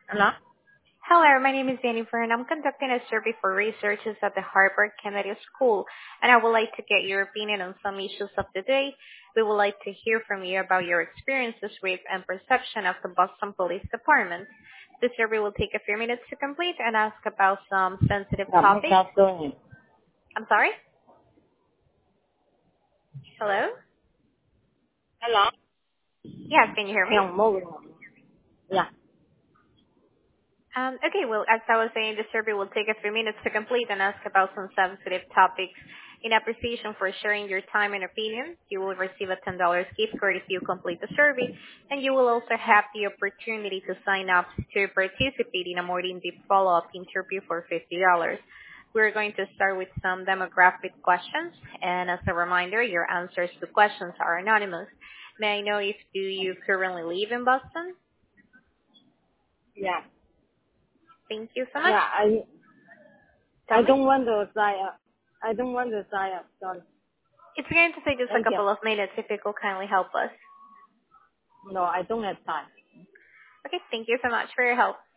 Hello? Hello, my name is Jennifer, and I'm conducting a survey for researchers at the Harvard Kennedy School, and I would like to get your opinion on some issues of the day. We would like to hear from you about your experiences with and perception of the Boston Police Department. The survey will take a few minutes to complete and ask about some sensitive Cảm topics. sao tôi I'm sorry? Hello? Hello? Yes, can you hear me? Không mô Yeah. Okay, well, as I was saying, the survey will take a few minutes to complete and ask about some sensitive topics. In appreciation for sharing your time and opinion, you will receive a $10 gift card if you complete the survey, and you will also have the opportunity to sign up to participate in a more in-depth follow-up interview for $50. We're going to start with some demographic questions, and as a reminder, your answers to questions are anonymous. May I know if do you currently live in Boston? Yeah. Thank you so much. Yeah. Tell I me. don't want to sign up. I don't want to sign up. Sorry. It's going to take just a Thank you. couple of minutes if you could kindly help us. No, I don't have time. Okay, thank you so much for your help.